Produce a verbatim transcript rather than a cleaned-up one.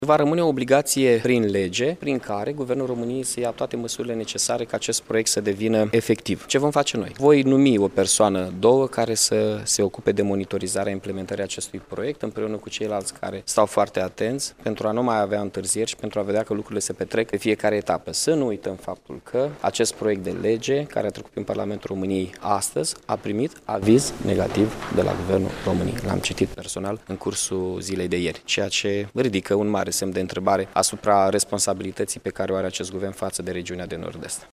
Va rămâne o obligație prin lege, prin care Guvernul României să ia toate măsurile necesare ca acest proiect să devină efectiv. Ce vom face noi? Voi numi o persoană, două, care să se ocupe de monitorizarea implementării acestui proiect, împreună cu ceilalți care stau foarte atenți, pentru a nu mai avea întârzieri și pentru a vedea că lucrurile se petrec pe fiecare etapă. Să nu uităm faptul că acest proiect de lege, care a trecut prin Parlamentul României astăzi, a primit aviz negativ de la Guvernul României. L-am citit personal în cursul zilei de ieri, ceea ce ridică un mare semn de întrebare asupra responsabilității pe care o are acest guvern față de regiunea de nord-est.